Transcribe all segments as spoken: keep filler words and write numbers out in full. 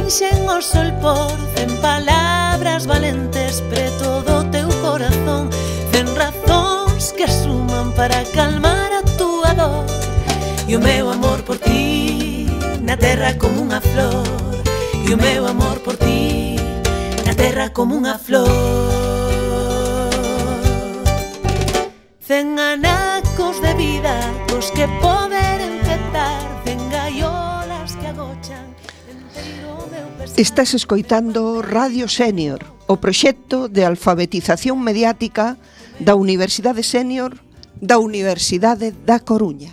enxen o sol por cen palabras valentes preto do teu corazón, cen razóns que suman para calmar a túa dor. E o meu amor por ti na terra como unha flor, e o meu amor por ti na terra como unha flor. Cen anacos de vida cos que poder empezar, cen gaiolas que agochan enteiro o meu pesar. Estás escoitando Radio Sénior, o proxecto de alfabetización mediática da Universidade Sénior da Universidade da Coruña.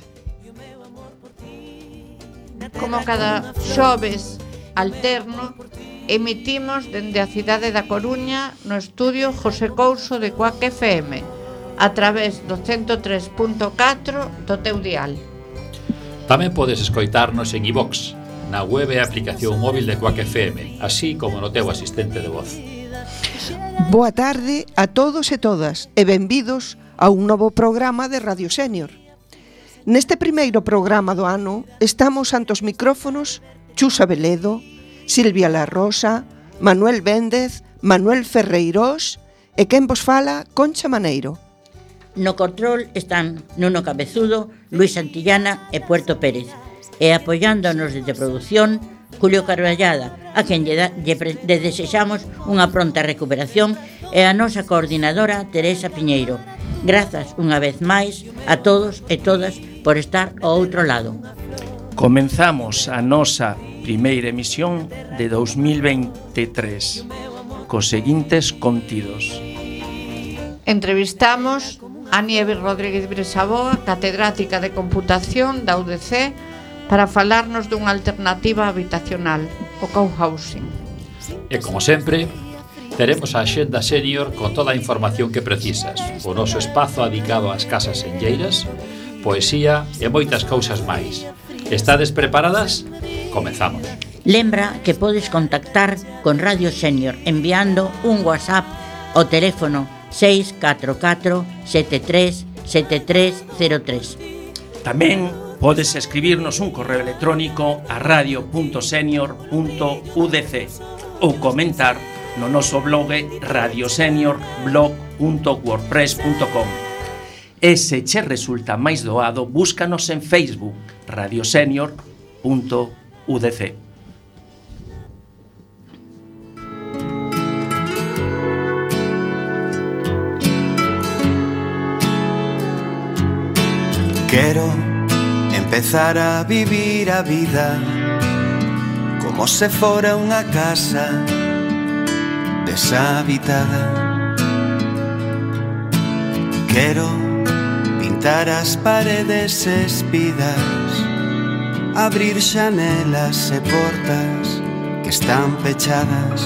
Como cada xoves alterno, emitimos dende a cidade da Coruña no estudio José Couso de Cuac F M a través do ciento tres punto catro do teu dial. Tamén podes escoitarnos en iVox, na web e aplicación móvil de Cuac F M, así como no teu asistente de voz. Boa tarde a todos e todas e benvidos a un novo programa de Radio Sénior. Neste primeiro programa do ano estamos ante os micrófonos Chus Abeledo, Silvia La Rosa, Manuel Véndez, Manuel Ferreirós e quen vos fala, Concha Maneiro. No control están Nuno Cabezudo, Luis Santillana e Puerto Pérez. E apoiándonos desde produción, Julio Carballada, a quen lle, da, lle, lle desexamos unha pronta recuperación, e a nosa coordinadora Teresa Piñeiro. Grazas unha vez máis a todos e todas por estar ao outro lado. Comenzamos a nosa primeira emisión de dos mil veintitrés cos seguintes contidos. Entrevistamos a Nieves Rodríguez Bresaboa, catedrática de computación da U D C, para falarnos dunha alternativa habitacional, o cohousing. E como sempre, teremos a Axenda Sénior con toda a información que precisas, o noso espazo dedicado ás casas senlleiras, poesía e moitas cousas máis. Estades preparadas? Comezamos. Lembra que podes contactar con Radio Sénior enviando un WhatsApp ao teléfono seis catro catro sete tres sete tres cero tres. Tamén podes escribirnos un correo electrónico a radio punto senior punto u d c ou comentar no noso blog radioseniorblog punto wordpress punto com. E se che resulta máis doado, búscanos en Facebook, radiosenior punto u d c. Quero empezar a vivir a vida como se fora unha casa deshabitada. Quero pintar as paredes espidas, abrir xanelas e portas que están pechadas.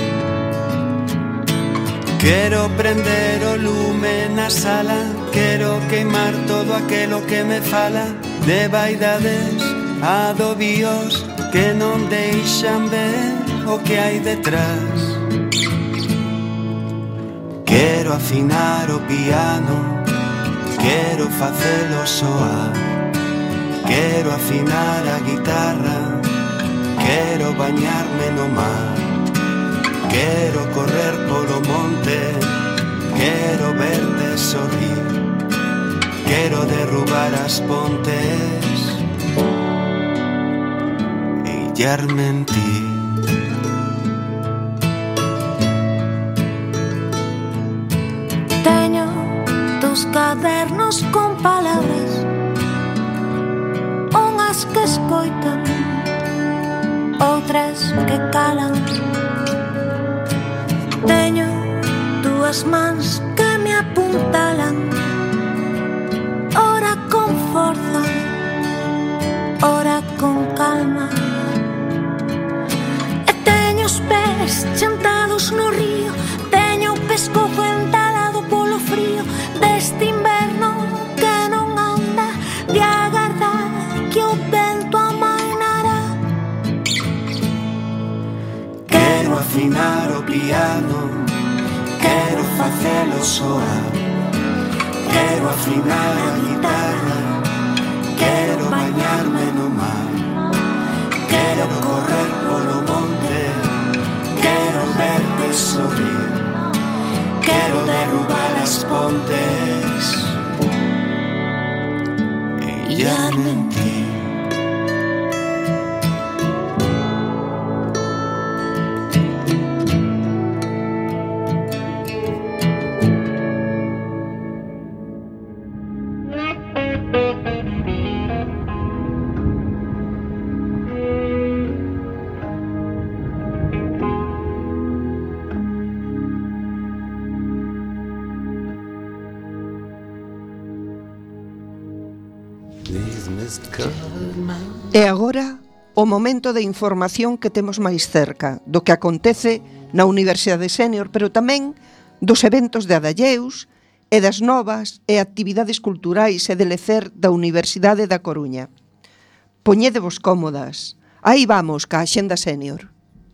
Quero prender o lume na sala, quero queimar todo aquelo que me fala de vaidades, adobios que non deixan ver o que hai detrás. Quero afinar o piano, quero facelo soar, quero afinar a guitarra, quero bañarme no mar, quero correr polo monte, quero verte sorrir, quero derrubar as pontes e illarme en ti. Teño tus cadernos con palabras, unhas que escoitan, outras que calan. Teño dúas mans que me apuntalan, ora con forza, ora con calma. E teño os pés chantados no río, teño o pescozo entalado polo frío deste inverno que non anda de agardar que o vento amainará. Quero afinar o piano, quero facelo soar, quero afinar a guitarra, quero bañarme no mar, quero correr polo monte, sorrir. Quero derrubar as pontes e ya mentir. E agora, o momento de información que temos máis cerca do que acontece na Universidade Sénior, pero tamén dos eventos de Adalleus e das novas e actividades culturais e de lecer da Universidade da Coruña. Poñédevos cómodas. Aí vamos ca Axenda Sénior.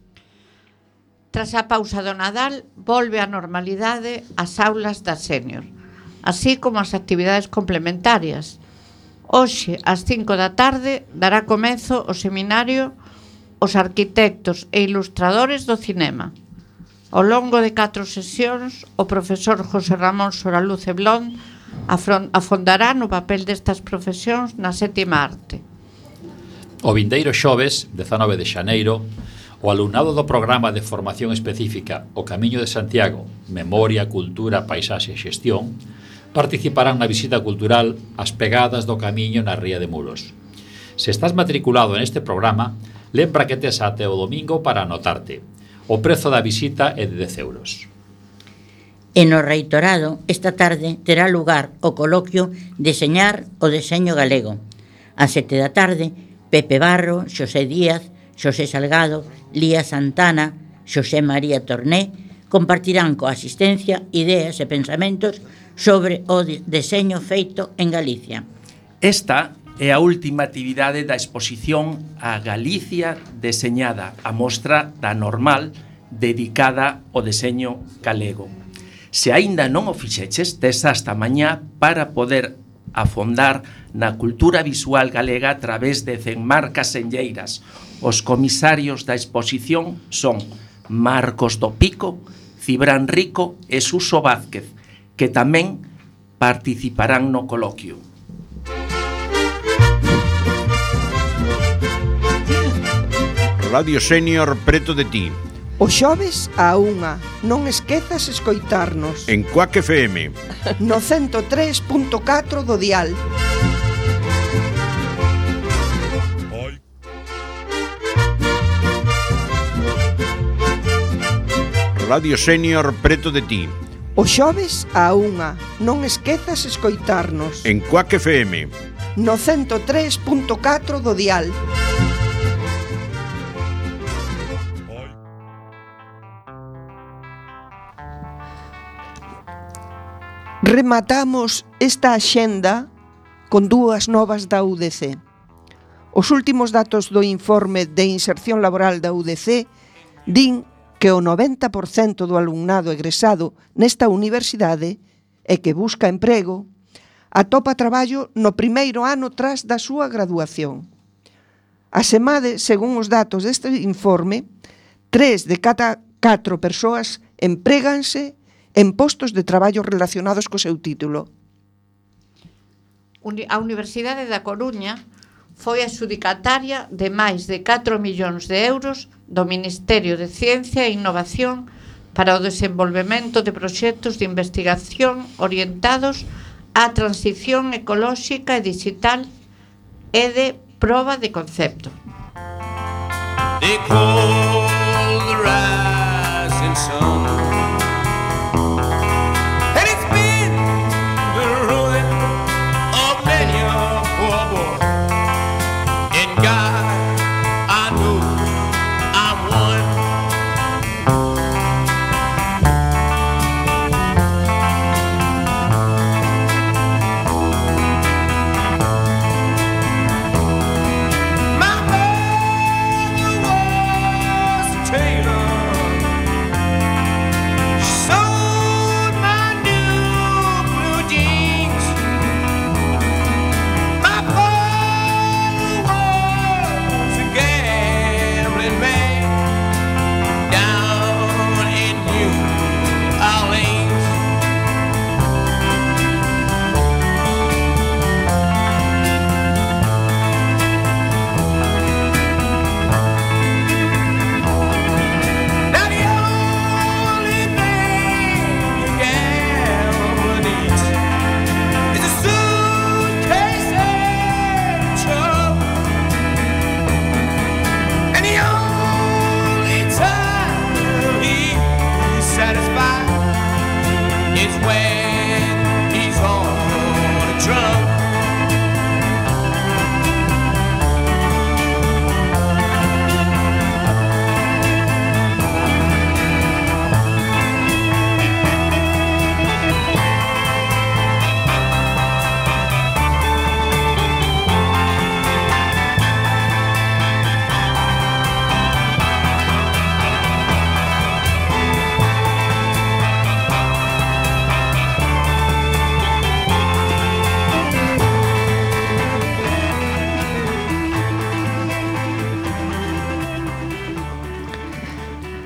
Tras a pausa do Nadal, volve a normalidade as aulas da Sénior, así como as actividades complementarias. Hoxe, ás cinco da tarde, dará comezo o seminario Os arquitectos e ilustradores do cinema. Ao longo de catro sesións, o profesor José Ramón Soraluce Blond afondará no papel destas profesións na sétima arte. O vindeiro xoves, dezanove de xaneiro, o alumnado do programa de formación específica O Camiño de Santiago, Memoria, Cultura, Paisaxe e Xestión, participarán na visita cultural As Pegadas do Camiño na Ría de Muros. Se estás matriculado neste programa, lembra que tes até o domingo para anotarte. O prezo da visita é de dez euros. E no Reitorado, esta tarde, terá lugar o coloquio Deseñar o deseño galego. A sete da tarde, Pepe Barro, Xosé Díaz, Xosé Salgado, Lía Santana, Xosé María Torné compartirán coa asistencia ideas e pensamentos sobre o deseño feito en Galicia. Esta é a última actividade da exposición A Galicia deseñada, a mostra da Normal dedicada ao deseño galego. Se aínda non o fixeches, tes hasta mañá para poder afondar na cultura visual galega a través de cen marcas senlleiras. Os comisarios da exposición son Marcos do Pico, Cibrán Rico e Suso Vázquez, que tamén participarán no coloquio. Radio Sénior preto de ti. O xoves a unha, non esquezas escoitarnos En Cuac F M no cento tres punto catro do dial. Radio Sénior preto de ti. O xoves a unha, non esquezas escoitarnos En Cuac F M no cento tres punto catro do dial. Rematamos esta axenda con dúas novas da U D C. Os últimos datos do informe de inserción laboral da U D C din que o noventa por cento do alumnado egresado nesta universidade e que busca emprego atopa traballo no primeiro ano tras da súa graduación. A SEMADE, según os datos deste informe, tres de cada catro persoas empréganse en postos de traballo relacionados co seu título. A Universidade da Coruña foi adxudicataria de máis de catro millóns de euros do Ministerio de Ciencia e Innovación para o desenvolvemento de proxectos de investigación orientados á transición ecolóxica e digital e de proba de concepto. They call the rising sun.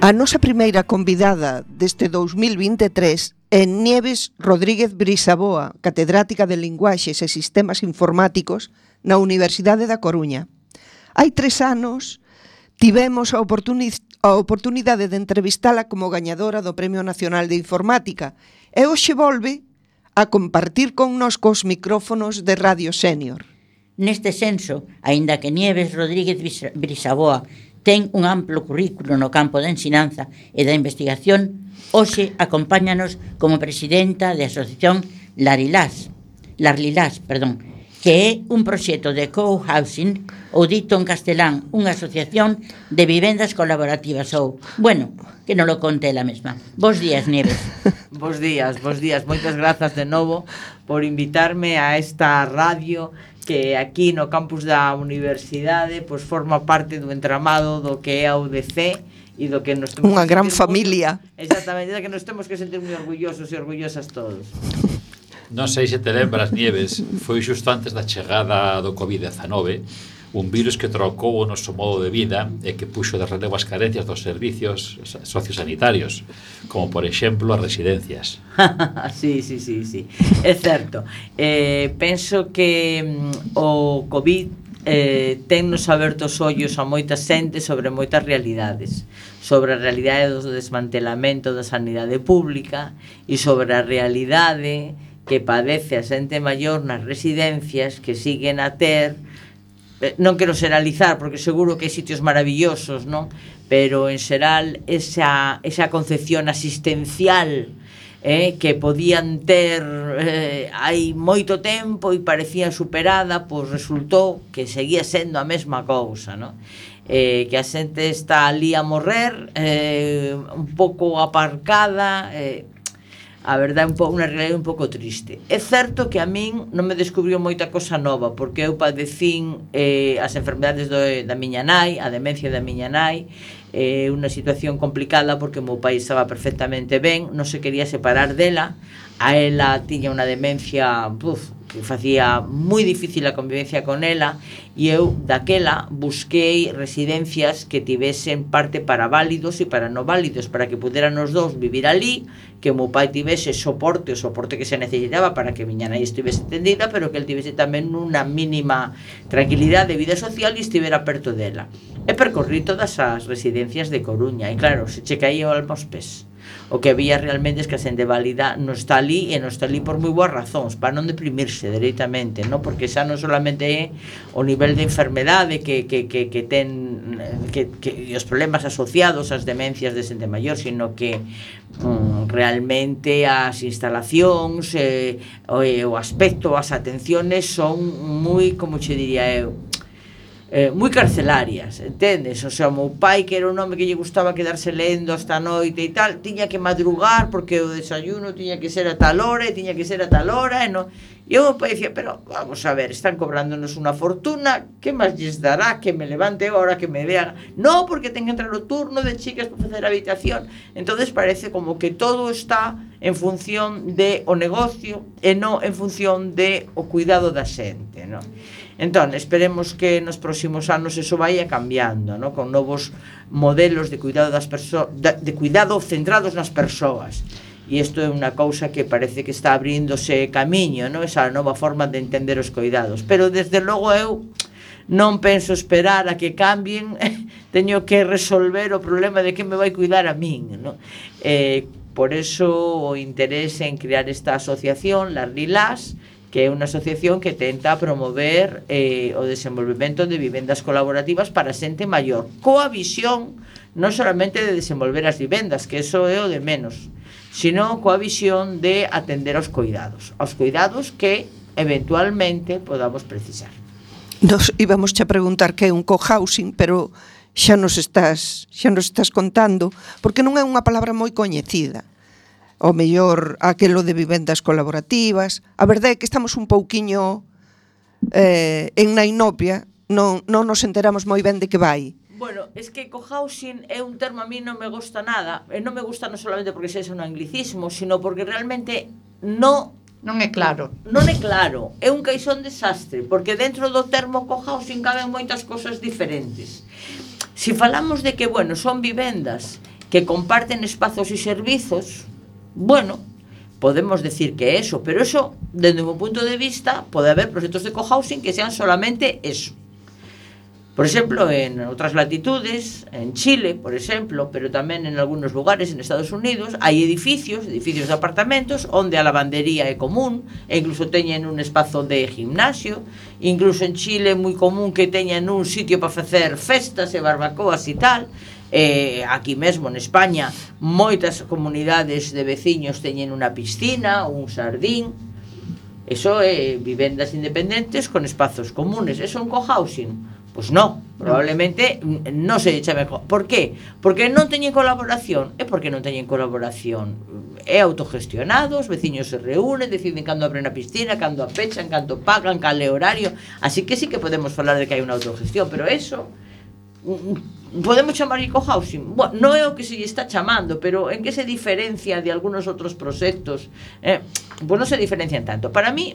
A nosa primeira convidada deste dous mil vinte e tres é Nieves Rodríguez Brisaboa, catedrática de Linguaxes e Sistemas Informáticos na Universidade da Coruña. Hai tres anos tivemos a, oportuni- a oportunidade de entrevistala como gañadora do Premio Nacional de Informática e hoxe volve a compartir connosco os micrófonos de Radio Senior. Neste senso, aínda que Nieves Rodríguez Brisaboa ten un amplo currículo no campo da ensinanza e da investigación, hoxe acompáñanos como presidenta da Asociación Larilás, Larlilás, perdón, que é un proxecto de co-housing, ou dito en castelán, unha asociación de vivendas colaborativas ou, bueno, que non lo conte ela mesma. Bos días, Nieves. Bos días, bos días. Moitas grazas de novo por invitarme a esta radio que aquí no campus da universidade pois forma parte do entramado do que é a U D C e do que nos temos unha gran muy, familia. Exactamente, que nos temos que sentir moi orgullosos e orgullosas todos. Non sei se te lembras, Nieves, foi xusto antes da chegada do covid dezenove, un virus que trocou o noso modo de vida e que puxo de relevo as carencias dos servicios sociosanitarios, como por exemplo as residencias. Sí, sí, sí, sí. É certo. Eh, penso que mm, o COVID eh, tennos aberto os ollos a moita xente sobre moitas realidades, sobre a realidade do desmantelamento da sanidade pública e sobre a realidade que padece a xente maior nas residencias, que siguen a ter, non quero xeralizar porque seguro que hai sitios maravillosos, non? Pero en xeral esa, esa concepción asistencial eh, que podían ter eh, hai moito tempo e parecía superada, pois resultou que seguía sendo a mesma cousa, non? Eh, que a xente está ali a morrer, eh, un pouco aparcada, eh, a verdade é un pouco, unha realidade un pouco triste. É certo que a min non me descubriu moita cosa nova, porque eu padecín eh, as enfermedades do, da miña nai, a demencia da miña nai, eh, unha situación complicada porque o meu pai estaba perfectamente ben, non se quería separar dela, a ela tiña unha demencia puf, que facía moi difícil a convivencia con ela, e eu daquela busquei residencias que tivesen parte para válidos e para non válidos, para que puderan os dous vivir ali, que o meu pai tivese soporte, o soporte que se necesitaba para que miña nai estivese entendida, pero que el tivese tamén unha mínima tranquilidade de vida social e estivera perto dela. E percorrí todas as residencias de Coruña, e claro, se che caía o alma aos pés. O que había realmente es que a xente válida non está ali, e non está ali por moi boas razóns, para non deprimirse directamente, ¿no? Porque xa non solamente é o nivel de enfermedade que, que, que, que ten que, que os problemas asociados ás demencias de xente maior, sino que mm, realmente as instalacións eh, o, o aspecto, as atenciones son moi, como che diría eu, Eh, moi carcelarias, entendes? O sea, o meu pai, que era un home que lle gustaba quedarse lendo hasta a noite e tal, tiña que madrugar porque o desayuno tiña que ser a tal hora e tiña que ser a tal hora, e non... E o meu pai dicía, pero vamos a ver, están cobrándonos unha fortuna, que máis lles dará que me levante agora, que me vean? No, porque ten que entrar o turno de chicas para facer a habitación. Entonces parece como que todo está en función de o negocio e non en función de o cuidado da xente, non? Entón, esperemos que nos próximos anos eso vaya cambiando, ¿no? Con novos modelos de cuidado das perso- de, de cuidado centrados nas persoas. E isto é unha cousa que parece que está abríndose camiño, ¿no? Esa nova forma de entender os cuidados. Pero desde logo eu non penso esperar a que cambien, teño que resolver o problema de que me vai cuidar a min, ¿no? Eh, por eso o interés en crear esta asociación, Las Lilas, que é unha asociación que tenta promover eh, o desenvolvemento de vivendas colaborativas para xente maior, coa visión non solamente de desenvolver as vivendas, que eso é o de menos, sino coa visión de atender aos cuidados, aos cuidados que eventualmente podamos precisar. Nos íbamos a preguntar que é un co-housing, pero xa nos estás xa nos estás contando, porque non é unha palabra moi coñecida. O mellor aquelo de vivendas colaborativas. A verdade é que estamos un pouquiño eh, en na inopia, non, non nos enteramos moi ben de que vai. Bueno, es que cohousing é un termo a mí non me gusta nada, e non me gusta non solamente porque sexa un anglicismo, sino porque realmente non non é claro. Non é claro, é un caixón desastre, porque dentro do termo cohousing caben moitas cosas diferentes. Si falamos de que, bueno, son vivendas que comparten espazos y servizos, bueno, podemos decir que eso, pero eso, desde un punto de vista, puede haber proyectos de cohousing que sean solamente eso. Por exemplo, en outras latitudes, en Chile, por exemplo, pero tamén en algúns lugares en Estados Unidos, hai edificios, edificios de apartamentos, onde a lavandería é común, e incluso teñen un espazo de gimnasio, incluso en Chile é moi común que teñan un sitio para facer festas e barbacoas e tal. Eh, aquí mesmo en España, moitas comunidades de veciños teñen unha piscina, un xardín. Eso é vivendas independentes con espazos comunes. Eso é un cohousing? Pois non, probablemente non se chame. Por qué? Porque non teñen colaboración. É porque non teñen colaboración. É autogestionado, os veciños se reúnen, deciden cando abren a piscina, cando a pechan, cando pagan, cal é horario. Así que sí que podemos falar de que hai unha autogestión, pero eso podemos chamar cohousing. Bueno, non é o que se lle está chamando, pero en que se diferencia de algunos outros proxectos? Eh, pois non se diferencian tanto. Para mí,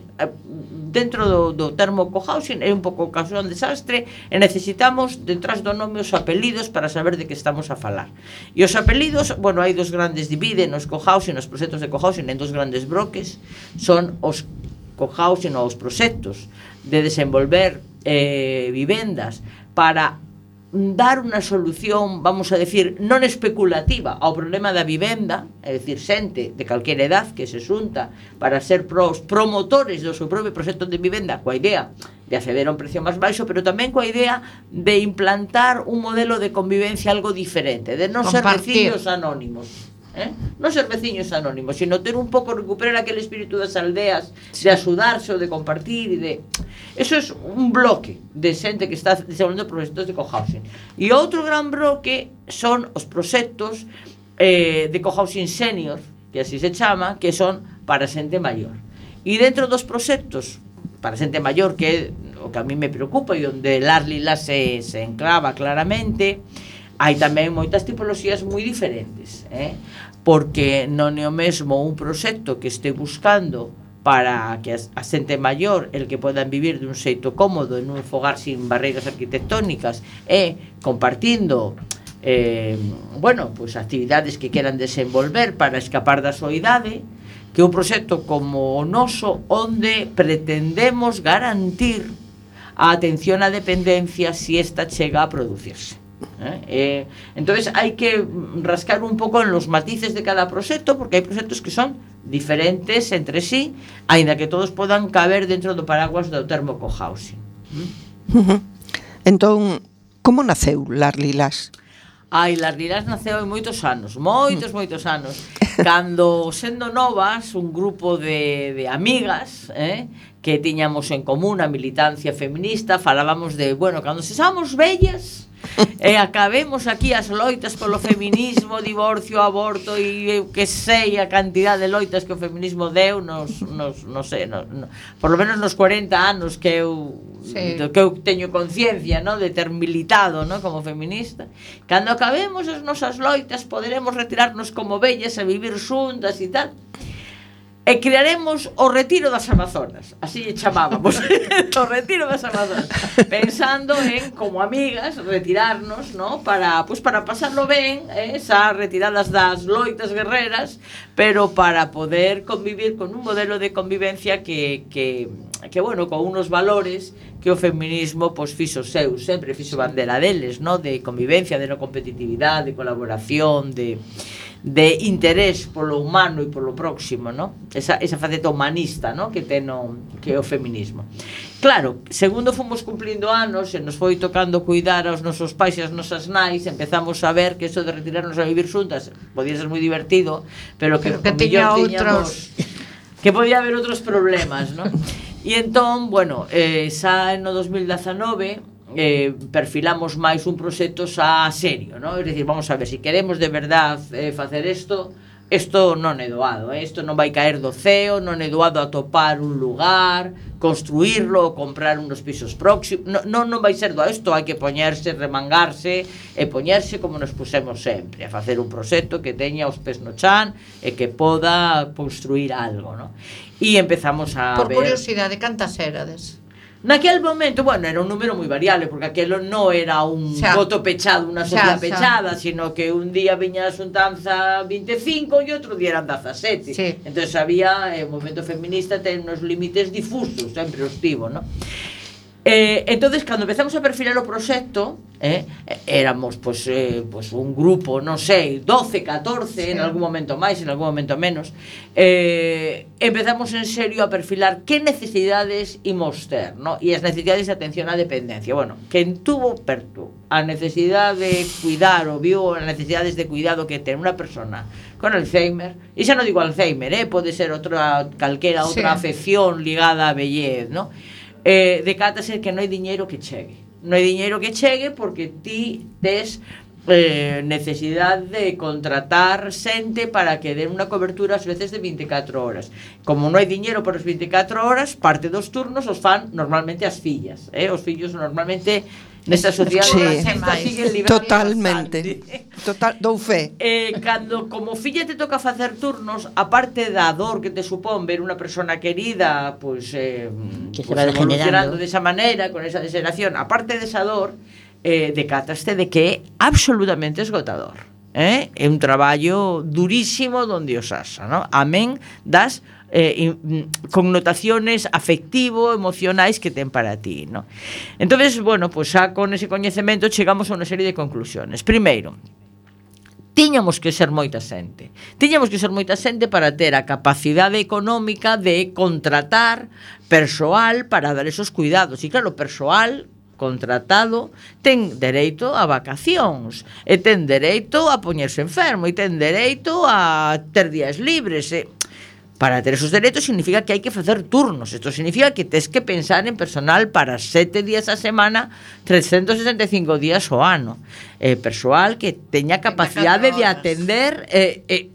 dentro do, do termo cohousing é un pouco caso un desastre e necesitamos detrás do nome os apelidos para saber de que estamos a falar. E os apelidos, bueno, hai dos grandes dividen os cohousing, os proxectos de cohousing en dos grandes bloques, son os cohousing ou os proxectos de desenvolver eh, vivendas para dar unha solución, vamos a decir, non especulativa ao problema da vivenda, é dicir, xente de calquera edad que se xunta para ser pros promotores do seu propio proxecto de vivenda coa idea de acceder a un precio máis baixo, pero tamén coa idea de implantar un modelo de convivencia algo diferente, de non ser veciños anónimos. Eh? Non ser veciños anónimos, sino ter un pouco, recuperar aquele espírito das aldeas, de axudarse ou de compartir e de... Eso é un bloque de xente que está desenvolvendo proxectos de cohousing. E outro gran bloque son os proxectos eh, de cohousing senior, que así se chama, que son para xente maior. E dentro dos proxectos para xente maior, que é o que a mí me preocupa e onde Las Lilas se, se enclava claramente, hai tamén moitas tipoloxías moi diferentes, eh? Porque non é o mesmo un proxecto que este buscando para que a xente maior, el que podan vivir dun xeito cómodo en un fogar sin barreiras arquitectónicas e compartindo eh, bueno, pues actividades que queran desenvolver para escapar da soidade, que é un proxecto como o noso onde pretendemos garantir a atención á dependencia si esta chega a producirse. Eh, eh, entonces hai que rascar un pouco en los matices de cada proxecto, porque hai proxectos que son diferentes entre sí, aínda que todos podan caber dentro do paraguas do termo cohousing. Uh-huh. Entón, como naceu Las Lilas? Ai, Las Lilas naceu hai moitos anos, moitos, moitos anos. Cando, sendo novas, un grupo de, de amigas, eh, que tiñamos en común a militancia feminista, falábamos de, bueno, cando se somos vellas e acabemos aquí as loitas polo feminismo, divorcio, aborto e eu que sei a cantidad de loitas que o feminismo deu nos, nos non sei, no, no, por lo menos nos cuarenta anos que eu sí. que eu teño conciencia, no, de ter militado, no, como feminista. Cando acabemos as nosas loitas poderemos retirarnos como vellas a vivir xuntas e tal. E crearemos o Retiro das Amazonas, así lle chamábamos, o Retiro das Amazonas, pensando en, como amigas, retirarnos, ¿no? Para, pues para pasarlo ben, eh, esas retiradas das loitas guerreras, pero para poder convivir con un modelo de convivencia que, que, que bueno, con unos valores que o feminismo pues fixo seu, sempre fixo bandera deles, ¿no? De convivencia, de no competitividade, de colaboración, de... de interés polo humano e polo próximo, ¿no? Esa, esa faceta humanista, ¿no? Que ten o, que é o feminismo. Claro, segundo fomos cumplindo anos e nos foi tocando cuidar aos nosos pais e as nosas nais, empezamos a ver que eso de retirarnos a vivir xuntas podía ser moi divertido, pero que, pero que tiña outros, que podía haber outros problemas, ¿no? E entón, bueno, eh, xa no dos mil dezanove Eh, perfilamos máis un proxecto xa serio, ¿no? Es decir, vamos a ver, si queremos de verdad eh, facer isto, isto non é doado, eh? Isto non vai caer do ceo, non é doado atopar un lugar, construirlo, comprar unos pisos próximos, non, non, non vai ser doado, isto hai que poñerse, remangarse e poñerse como nos pusemos sempre, a facer un proxecto que teña os pés no chan e que poda construir algo, ¿no? E empezamos a Por ver... curiosidade, cantas érades? Naquel momento, bueno, era un número moi variable, porque aquelo non era un xa, voto pechado, unha sociedade xa, xa. pechada, sino que un día viña a xuntanza vinte e cinco e outro día eran dezasete. Sí. Entón había, eh, o movimento feminista ten uns límites difusos, sempre os tivo, non? Eh, entonces, cando empezamos a perfilar o proxecto, eh, éramos pues, eh, pues un grupo, non sei, doce, catorce, sí. En algún momento máis, en algún momento menos, eh, empezamos en serio a perfilar que necesidades imos ter, ¿no? E as necesidades de atención á dependencia. Bueno, quen tuvo perto a necesidade de cuidar ou viu as necesidades de cuidado que ten unha persona con Alzheimer, e xa non digo Alzheimer, eh, pode ser outra, calquera outra sí. afección ligada á vellez, ¿no? Eh, decátase que non hai diñeiro que chegue. Non hai diñeiro que chegue porque ti tes eh, necesidade de contratar xente para que den unha cobertura ás veces de vinte e catro horas. Como non hai diñeiro por as vinte e catro horas, parte dos turnos os fan normalmente as fillas, eh? Os fillos normalmente nesta sociedade sí, siguen librando totalmente. Total, dou fe. Eh, cando como filla te toca facer turnos, aparte da dor que te supón ver unha persona querida, pois eh, que se pues, va degenerando desa maneira, con esa degeneración, aparte desa dor, eh, decataste de que é absolutamente esgotador. Eh? É un traballo durísimo donde os asa, ¿no? Amén das eh, connotaciones afectivo, emocionais que ten para ti, ¿no? Entonces, bueno, pues xa con ese coñecemento chegamos a unha serie de conclusiones. Primeiro, tiñamos que ser moita xente. Tiñamos que ser moita xente para ter a capacidade económica de contratar persoal para dar esos cuidados. E claro, persoal contratado ten dereito a vacacións, e ten dereito a poñerse enfermo, e ten dereito a ter días libres, e para ter esos dereitos significa que hai que facer turnos. Isto significa que tes que pensar en personal para sete días a semana, trescentos sesenta e cinco días ao ano. Eh, persoal que teña capacidade de atender eh, eh,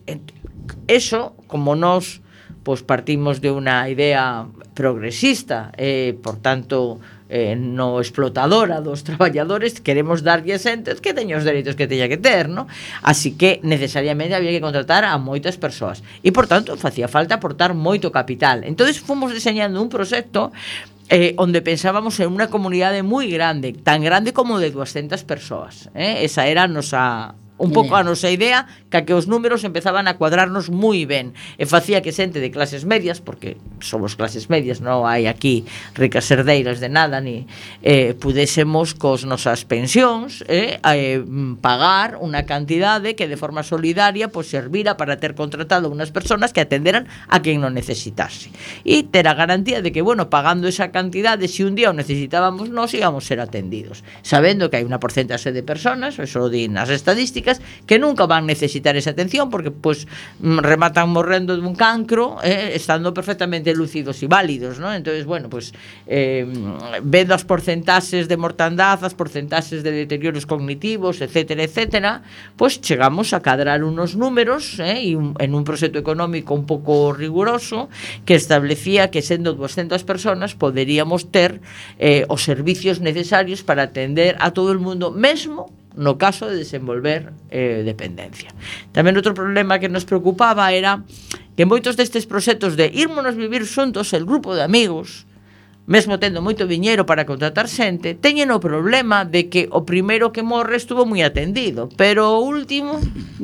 eso, como nos pues, partimos de unha idea progresista, eh, por tanto eh, no explotadora dos traballadores, queremos darlle xentes que teña os dereitos que teña que ter, ¿no? Así que necesariamente había que contratar a moitas persoas e por tanto facía falta aportar moito capital. Entonces fomos diseñando un proxecto eh, onde pensábamos en unha comunidade moi grande, tan grande como de doscientas persoas, eh? Esa era a nosa un pouco a nosa idea, que que os números empezaban a cuadrarnos moi ben e facía que xente de clases medias, porque somos clases medias, non hai aquí ricas herdeiras de nada, ni eh, pudésemos cos nosas pensións eh, eh, pagar unha cantidade que de forma solidaria pues, servira para ter contratado unhas personas que atenderan a quen non necesitase e ter a garantía de que, bueno, pagando esa cantidade, se si un día o necesitábamos nós íbamos ser atendidos, sabendo que hai unha porcentaxe de personas, eso din as estadísticas, que nunca van necesitar esa atención porque pues rematan morrendo dun cancro eh, estando perfectamente lúcidos e válidos, ¿no? Entonces, bueno, pues eh, vendo as porcentaxes de mortandad, as porcentaxes de deterioros cognitivos, etcétera, etcétera, pues chegamos a cadrar unos números eh, y un, en un proxecto económico un pouco riguroso que establecía que sendo doscientas personas poderíamos ter eh, os servicios necesarios para atender a todo el mundo, mesmo no caso de desenvolver eh, dependencia. Tamén outro problema que nos preocupaba era que moitos destes proxectos de irmonos vivir xuntos, el grupo de amigos, mesmo tendo moito diñeiro para contratar xente, teñen o problema de que o primeiro que morre estuvo moi atendido, pero o último...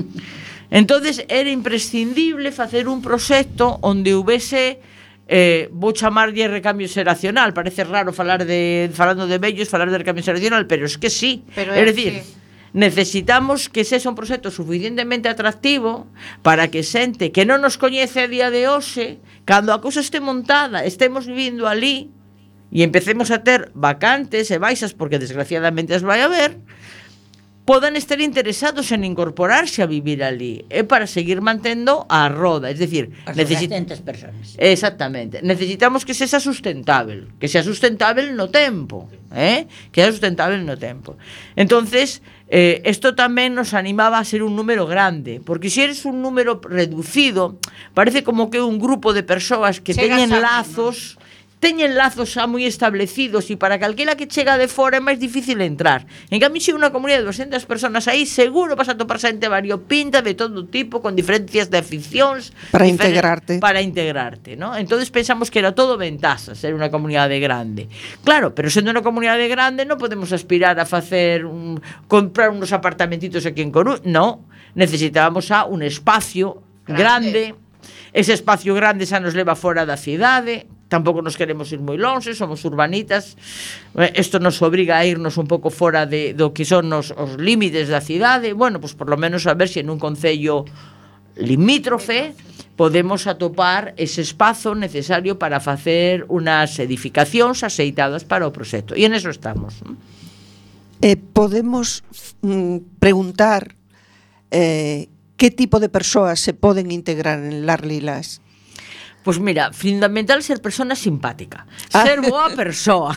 Entonces era imprescindible facer un proxecto onde houvese... Eh, vou chamarlle recambio xeracional. Parece raro falar de falando de vellos, falar de recambio xeracional, pero es que sí. Pero é dicir, sí. Necesitamos que sexa un proxecto suficientemente atractivo para que xente que non nos coñece a día de hoxe, cando a cousa este montada, estemos vivindo ali e empecemos a ter vacantes e baixas, porque desgraciadamente as vai haber, podan estar interesados en incorporarse a vivir ali, é eh, para seguir mantendo a roda, es decir, necesitamos personas. Exactamente, necesitamos que sexa sustentável, que sea sustentável no tempo, eh? Que sea sustentável no tempo. Entonces, eh, esto tamén nos animaba a ser un número grande, porque se eres un número reducido, parece como que un grupo de persoas que Chegas teñen lazos teñen lazos xa moi establecidos e para calquera que chega de fora é máis difícil entrar. En cambio, se unha comunidade de doscientas persoas aí, seguro vas a topar xente variopinta de todo tipo, con diferencias de aficións para integrarte. Para integrarte, ¿no? Entonces pensamos que era todo ventaxa ser unha comunidade grande. Claro, pero sendo unha comunidade grande non podemos aspirar a facer un, comprar unos apartamentitos aquí en Coruña, no, necesitábamos a un espacio grande. grande. Ese espacio grande xa nos leva fora da cidade. Tampouco nos queremos ir moi longe, somos urbanitas. Isto nos obriga a irnos un pouco fora de, do que son os, os límites da cidade. Bueno, pues por lo menos a ver se en un concello limítrofe podemos atopar ese espazo necesario para facer unas edificacións aceitadas para o proxecto. E en eso estamos. Eh, podemos mm, preguntar eh, que tipo de persoas se poden integrar en Las Lilas? Pois mira, fundamental ser persona simpática, ser boa persoa.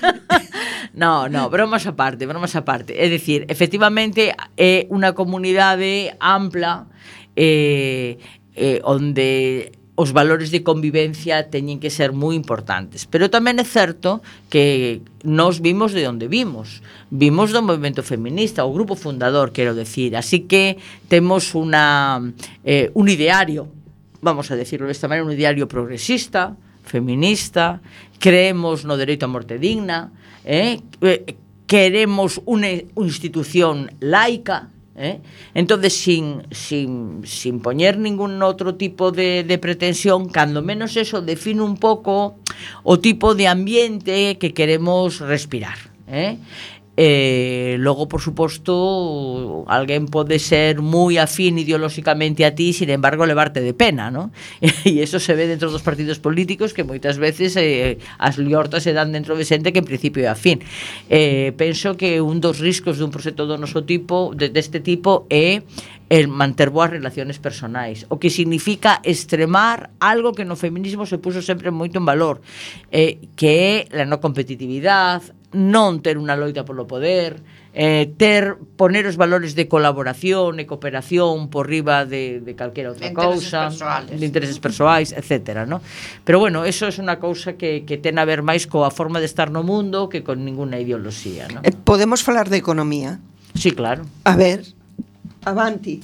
No, no, bromas aparte, bromas aparte. É dicir, efectivamente é unha comunidade ampla eh, eh, onde os valores de convivencia teñen que ser moi importantes. Pero tamén é certo que nós vimos de onde vimos. Vimos do movimento feminista, o grupo fundador, quero decir. Así que temos una, eh, un ideario, vamos a decirlo desta maneira, un ideario progresista, feminista, creemos no dereito a morte digna, eh? queremos unha institución laica, eh? entonces sin, sin, sin poñer ningún outro tipo de, de pretensión, cando menos eso define un pouco o tipo de ambiente que queremos respirar, eh? Eh, logo, por suposto, alguén pode ser moi afín ideolóxicamente a ti, sin embargo, levarte de pena, ¿no? E iso se ve dentro dos partidos políticos, que moitas veces eh, as liortas se dan dentro de xente que en principio é afín. Eh, penso que un dos riscos dun proxecto do noso tipo, de, deste tipo, é el manter boas relaciones personais, o que significa extremar algo que no feminismo se puso sempre moito en valor, eh, que é a non competitividade, non ter unha loita polo poder, eh, ter poner os valores de colaboración e cooperación por riba de, de calquera outra cousa, de intereses persoais, etcétera, ¿no? Pero bueno, eso é unha cousa que, que ten a ver máis coa forma de estar no mundo que con ninguna ideoloxía, ¿no? Eh, podemos falar de economía? Sí, claro. A ver, avanti.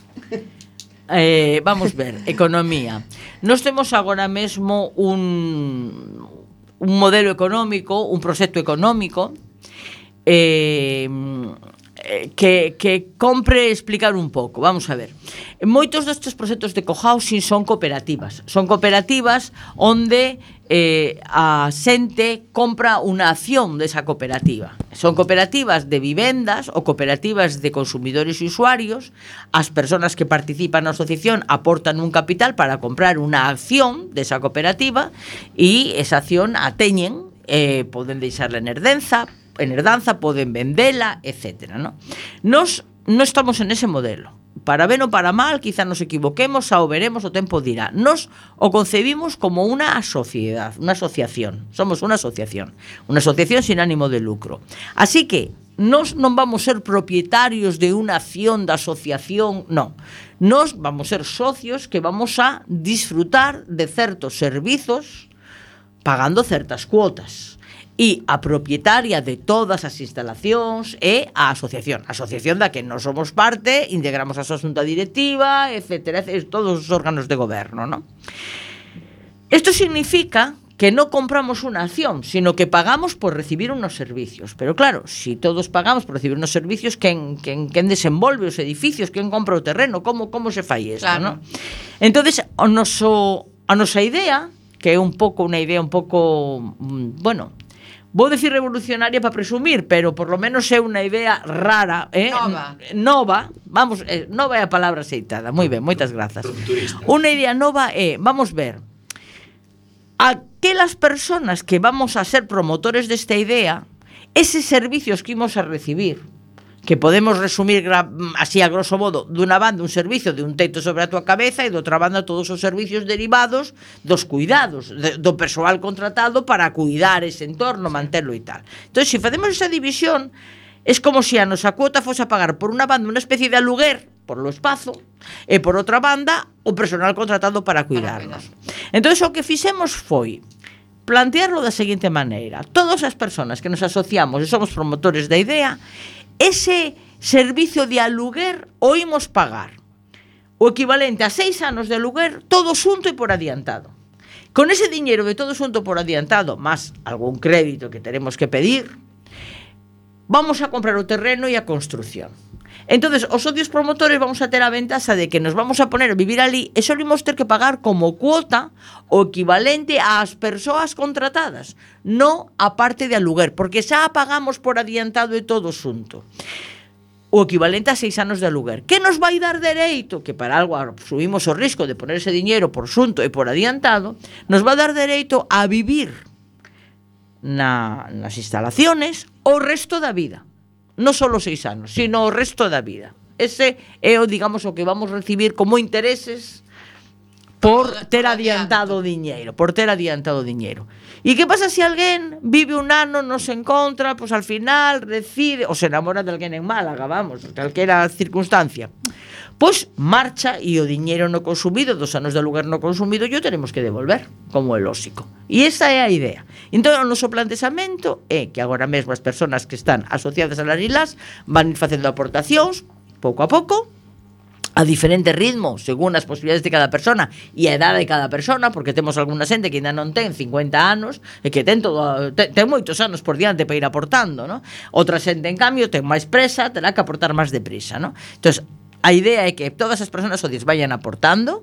Eh, vamos ver, economía. Nós temos agora mesmo un un modelo económico, un proxecto económico eh, que, que compre explicar un pouco. Vamos a ver. Moitos destes proxectos de cohousing son cooperativas. Son cooperativas onde eh, a xente compra unha acción desa cooperativa. Son cooperativas de vivendas ou cooperativas de consumidores e usuarios. As persoas que participan na asociación aportan un capital para comprar unha acción desa cooperativa e esa acción a teñen, eh, poden deixarla en herdenza, en herdanza, poden vendela, etcétera, ¿no? Nos non estamos en ese modelo. Para ben ou para mal, quizá nos equivoquemos, xa o veremos, o tempo dirá. Nos o concebimos como unha sociedade, unha asociación. Somos unha asociación, unha asociación sin ánimo de lucro. Así que nos non vamos ser propietarios de unha acción da asociación, non. Nos vamos ser socios que vamos a disfrutar de certos servizos pagando certas cuotas. E a propietaria de todas as instalacións é a asociación. A asociación da que non somos parte, integramos a súa xunta directiva, etcétera, etcétera, todos os órganos de goberno, ¿no? Isto significa que non compramos unha acción, sino que pagamos por recibir unos servicios. Pero claro, si todos pagamos por recibir unos servicios, quen, quen, quen desenvolve os edificios, quen compra o terreno, como, como se fai isto, claro, ¿no? Entonces, o noso, a nosa idea, que é un pouco unha idea un pouco, bueno, vou decir revolucionaria para presumir, pero por lo menos é unha idea rara, eh? Nova. Nova, vamos, eh, nova é a palabra aceitada. Moi ben, moitas grazas. Unha idea nova é, vamos ver, aquelas persoas que vamos a ser promotores desta idea, eses servicios que imos a recibir, que podemos resumir así a grosso modo, dunha banda un servicio de un teito sobre a tua cabeza e de outra banda todos os servicios derivados dos cuidados, de, do persoal contratado para cuidar ese entorno, manterlo e tal. Entón, se facemos esa división, es como se a nosa cuota fose a pagar por unha banda unha especie de aluguer por lo espazo e por outra banda o personal contratado para cuidarnos. Entón, o que fixemos foi plantearlo da seguinte maneira. Todas as persoas que nos asociamos e somos promotores da idea, ese servicio de aluguer o imos pagar o equivalente a seis anos de aluguer todo xunto e por adiantado. Con ese diñeiro de todo xunto por adiantado, máis algún crédito que teremos que pedir, vamos a comprar o terreno e a construción. Entonces, os socios promotores vamos a ter a ventaxa de que nos vamos a poner a vivir ali e só imos ter que pagar como cuota o equivalente ás persoas contratadas, non a parte de aluguer, porque xa a pagamos por adiantado e todo xunto. O equivalente a seis anos de aluguer. Que nos vai dar dereito, que para algo subimos o risco de poner ese diñeiro por xunto e por adiantado, nos vai dar dereito a vivir na, nas instalaciones o resto da vida. Non só seis anos, sino o resto da vida. Ese é o, digamos, o que vamos recibir como intereses por ter adiantado o diñeiro, por ter adiantado o diñeiro. E que pasa se alguén vive un ano, non se encontra, pois al final decide, ou se enamora de alguén en Málaga, vamos, calquera circunstancia, pois marcha e o diñeiro no consumido, dos anos de aluguer no consumido, yo teremos que devolver, como é lóxico. E esa é a idea. Entón, o noso plantexamento é que agora mesmo as persoas que están asociadas a las islas van ir facendo aportacións, pouco a pouco, a diferente ritmo, según as posibilidades de cada persona e a edade de cada persona, porque temos alguna xente que ainda non ten cincuenta anos e que ten, todo, ten, ten moitos anos por diante para ir aportando, ¿no? Outra xente, en cambio, ten máis presa, terá que aportar máis deprisa, ¿no? Entón, a idea é que todas as persoas socias vayan aportando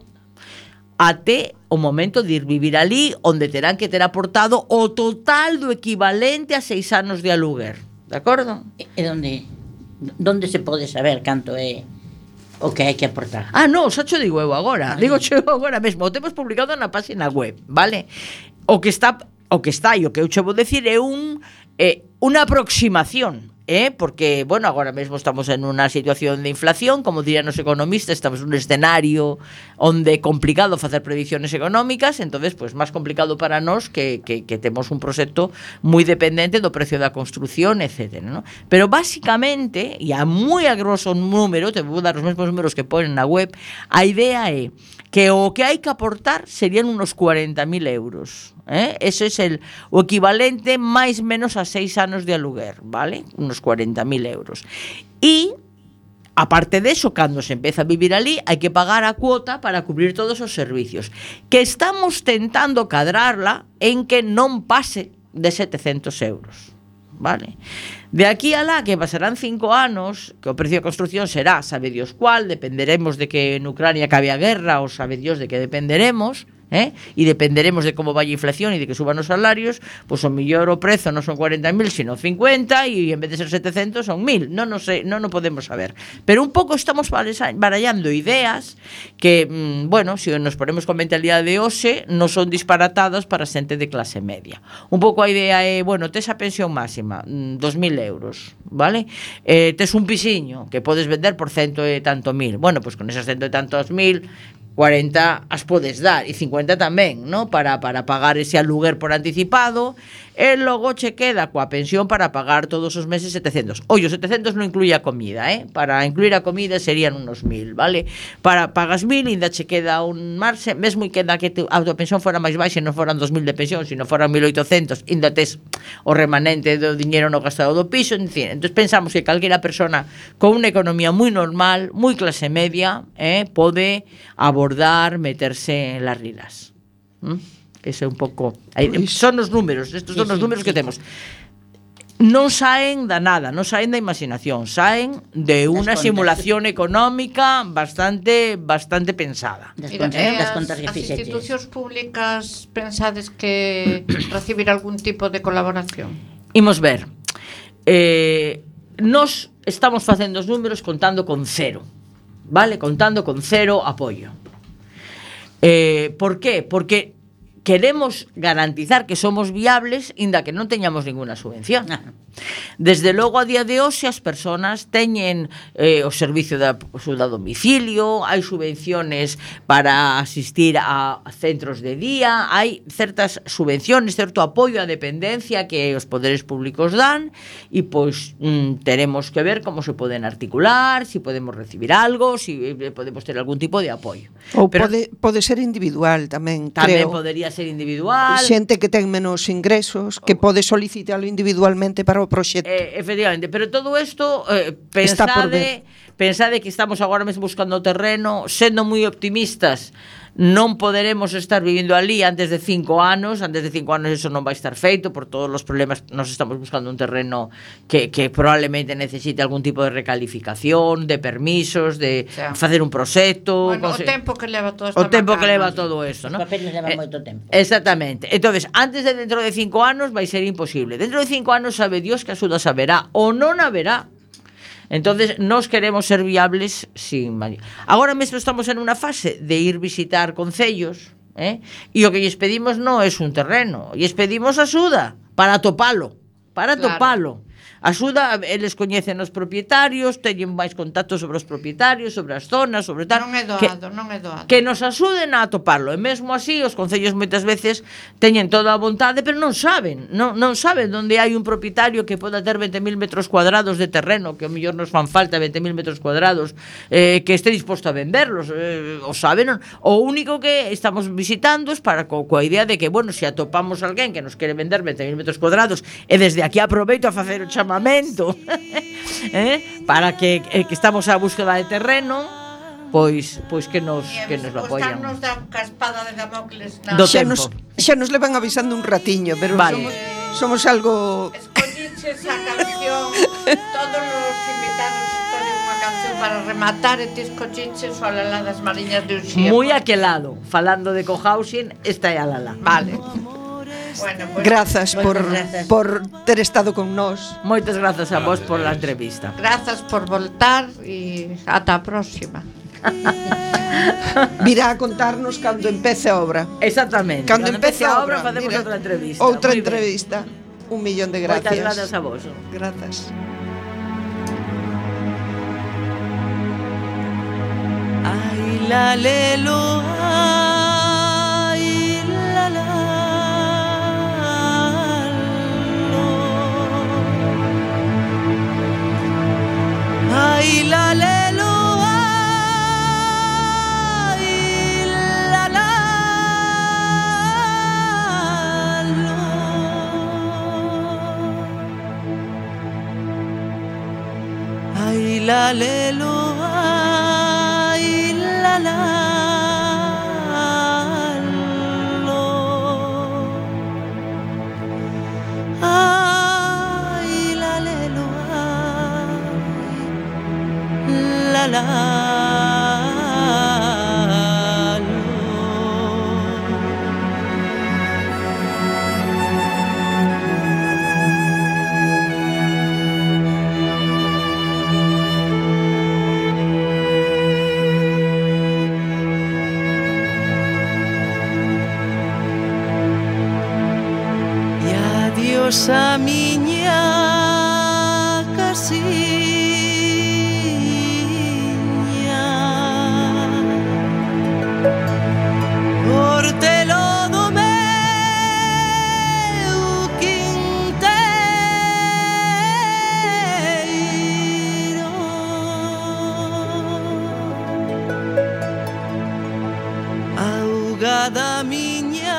até o momento de ir vivir ali, onde terán que ter aportado o total do equivalente a seis anos de aluguer, de acordo? E onde, onde se pode saber canto é o que hai que aportar? Ah, non, xa cho digo eu agora. Digo cho eu agora mesmo. O temos publicado na página web, vale? O que está o que está e o que eu che vou decir é un eh, unha aproximación, eh? Porque, bueno, agora mesmo estamos en unha situación de inflación, como dirían os economistas, estamos en un escenario onde é complicado facer predicciones económicas, entonces, pues, máis complicado para nós que, que, que temos un proxecto moi dependente do precio da construción, etcétera, ¿no? Pero, básicamente, e a moi a grosso número, te vou dar os mesmos números que ponen na web, a idea é que o que hai que aportar serían unos cuarenta mil euros, eh? Ese é el, o equivalente máis menos a seis anos de aluguer, vale? Unos cuarenta mil euros. E aparte de eso, cando se empeza a vivir ali, hai que pagar a cuota para cubrir todos os servicios, que estamos tentando cadrarla en que non pase de setecentos euros, vale? De aquí a lá, que pasarán cinco anos, que o precio de construción será, sabe Dios cuál, dependeremos de que en Ucrania acabe a guerra, ou sabe Dios de que dependeremos, eh? E dependeremos de como vai a inflación e de que suban os salarios, pois o mellor o prezo non son cuarenta mil, sino cincuenta, e en vez de ser setecentos son mil, non, non, sei, non o podemos saber. Pero un pouco estamos barallando ideas que, mmm, bueno, se nos ponemos con mentalidade de hoxe, non son disparatadas para xente de clase media. Un pouco a idea é, bueno, tes a pensión máxima, mmm, dos mil euros, vale? Eh, tes un pisiño que podes vender por cento e tanto mil. Bueno, pois con esas cento e tantos mil, cuarenta as podes dar e cincuenta tamén, ¿no? Para, para pagar ese aluguer por anticipado, e logo che queda coa pensión para pagar todos os meses setecentos. Oye, os setecentos non incluye a comida, eh? Para incluir a comida serían unos mil, vale? Para pagas mil, ainda che queda un marxe, mesmo que queda que a tua pensión fora máis baixa e non foran dos mil de pensión, sino foran mil oitocentos, ainda tes o remanente do diñeiro no gastado do piso, en fin. Entón pensamos que calquera persona con unha economía moi normal, moi clase media, eh? Pode abordar, meterse en las rilas. ¿Mm? Ese é un pouco... Pues, son os números, estos son sí, os números sí, que sí. temos. Non saen da nada, non saen da imaginación, saen de unha simulación económica bastante bastante pensada. Das contas, eh, das contas que fixeches. As institucións públicas pensades que recibir algún tipo de colaboración? Imos ver. Eh, nos estamos facendo os números contando con cero, vale? Contando con cero apoio. Eh, por qué? Porque queremos garantizar que somos viables inda que non teñamos ninguna subvención. Desde logo, a día de hoxe, as persoas teñen eh, o servicio de axuda a domicilio, hai subvenciones para asistir a centros de día, hai certas subvenciones, certo apoio á dependencia que os poderes públicos dan, e pois mm, teremos que ver como se poden articular, si podemos recibir algo, si podemos ter algún tipo de apoio. Ou Pero, pode, pode ser individual tamén, tamén creo. Podería ser individual. Xente que ten menos ingresos, que pode solicitalo individualmente para o proxecto. Eh, efectivamente, pero todo isto eh, Está por pensade, pensade que estamos agora mesmo buscando o terreno, sendo moi optimistas. Non poderemos estar vivindo ali antes de cinco anos, antes de cinco anos eso non vai estar feito por todos os problemas. Nos estamos buscando un terreno que, que probablemente necesite algún tipo de recalificación, de permisos, de O sea, facer un proxecto. Bueno, o conse- tempo que leva todo o tempo que leva todo eso, Os ¿no? papeles levan Eh, moito tempo. Exactamente. Entonces, antes de dentro de cinco anos vai ser imposible. Dentro de cinco anos sabe Dios que axudas haberá ou non haberá. Entonces, nos queremos ser viables sin mani- Agora mesmo estamos en unha fase de ir visitar concellos, eh? E o que lles pedimos non é un terreno, lles pedimos axuda para topalo, para Claro. topalo. Axuda, eles coñecen os propietarios, teñen máis contactos sobre os propietarios, sobre as zonas, sobre tal. Non é que- doado, non é doado. que nos axuden a atoparlo. E mesmo así, os concellos moitas veces teñen toda a vontade, pero non saben, non, non saben onde hai un propietario que poda ter veinte mil metros cuadrados de terreno, que ao mellor nos fan falta veinte mil metros cuadrados, eh, que este disposto a venderlos, eh, o saben, non? O único que estamos visitando es para co, coa idea de que, bueno, se atopamos alguén que nos quere vender veinte mil metros cuadrados, e desde aquí aproveito a facer o chamamento eh, para que, eh, que estamos a búsqueda de terreno, pois pois que nos que nos lo apoyan. Nos da caspada de Damocles na... Do Xa tempo. nos, xa nos levan avisando un ratiño, pero Vale. somos, somos algo... Escolliches a canción, todos os invitados escollen unha canción para rematar e ti escolliches o Alalá das Mariñas de Uxía. Moi aquelado, falando de cohousing, esta é a Lala. Vale. Bueno, pues, Grazas por, grazas. por ter estado con nós. Moitas grazas a vos por la entrevista. Grazas por voltar e ata a próxima. Virá a contarnos cando empece a obra. Exactamente. Cando empece a obra, facemos mira, outra entrevista. Outra Moi ben. entrevista. Un millón de Moitas gracias. grazas a vos. Grazas. Ay, la lelo, ay, la la, lo. Ay, la lelo, ay, la la, lo. Ay, la lelo, ay, la la, lo. Ay, la lelo, ay, la la, lo. E adiós a miña casiña, Hortelo do meu quinteiro, augada miña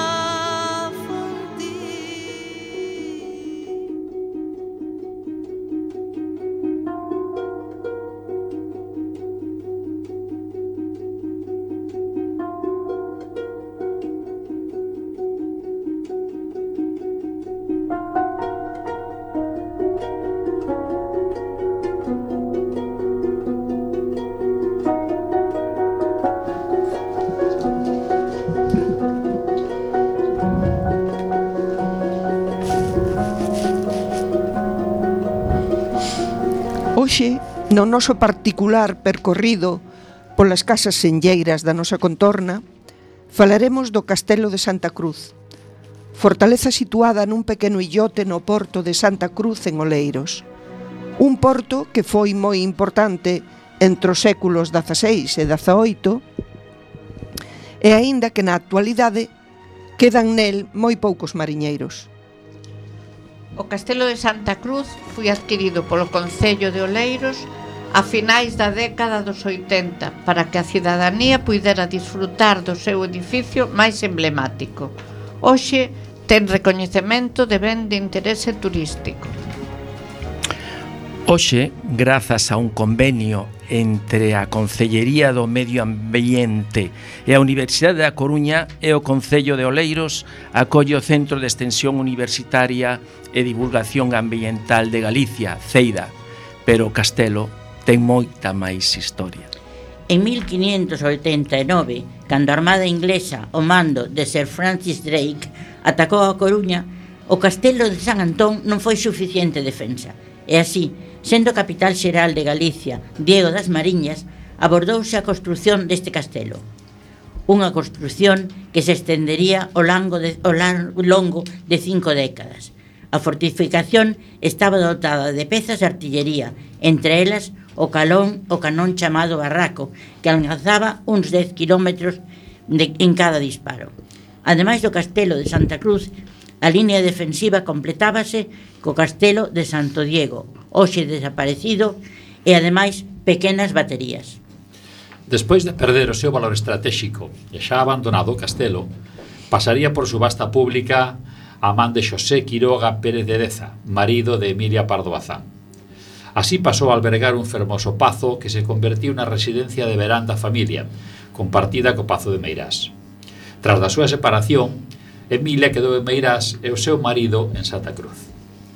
Hoxe, no noso particular percorrido polas casas senlleiras da nosa contorna, falaremos do Castelo de Santa Cruz, fortaleza situada nun pequeno illote no porto de Santa Cruz en Oleiros. Un porto que foi moi importante entre os séculos dezaseis e dezaoito, e aínda que na actualidade quedan nel moi poucos mariñeiros. O Castelo de Santa Cruz foi adquirido polo Concello de Oleiros a finais da década dos oitenta para que a cidadanía puidera disfrutar do seu edificio máis emblemático. Hoxe ten recoñecemento de ben de interese turístico. Hoxe, grazas a un convenio entre a Concellería do Medio Ambiente e a Universidade da Coruña e o Concello de Oleiros, acolle o Centro de Extensión Universitaria e Divulgación Ambiental de Galicia, CEIDA, pero o castelo ten moita máis historia. En mil quinientos oitenta e nove, cando a Armada Inglesa, ao mando de Sir Francis Drake, atacou a Coruña, o castelo de San Antón non foi suficiente defensa. E así, sendo capital xeral de Galicia, Diego das Mariñas, abordouse a construción deste castelo. Unha construción que se estendería ao longo de, ao longo de cinco décadas. A fortificación estaba dotada de pezas de artillería, entre elas o calón o canón chamado Barraco, que alcanzaba uns dez kilómetros de, en cada disparo. Ademais do castelo de Santa Cruz, a línea defensiva completábase co castelo de Santo Diego, hoxe desaparecido, e ademais pequenas baterías. Despois de perder o seu valor estratégico e xa abandonado o castelo, pasaría por subasta pública a man de Xosé Quiroga Pérez de Deza, marido de Emilia Pardo Bazán. Así pasou a albergar un fermoso pazo que se convertiu na residencia de verán da familia, compartida co Pazo de Meirás. Tras da súa separación, Emilia quedou en Meirás e o seu marido en Santa Cruz.